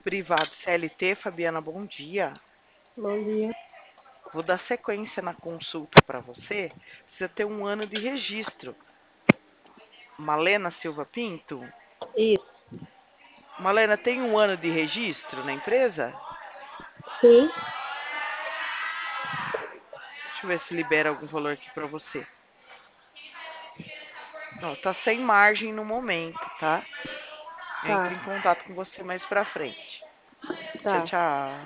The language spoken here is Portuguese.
Privado CLT, Fabiana, bom dia. Bom dia. Vou dar sequência na consulta para você. Precisa ter 1 ano de registro. Malena Silva Pinto? Isso. Malena, tem 1 ano de registro na empresa? Sim. Deixa eu ver se libera algum valor aqui para você. Não, tá sem margem no momento, tá? Eu Tá. entro em contato com você mais pra frente. Tchau, Tá. tchau.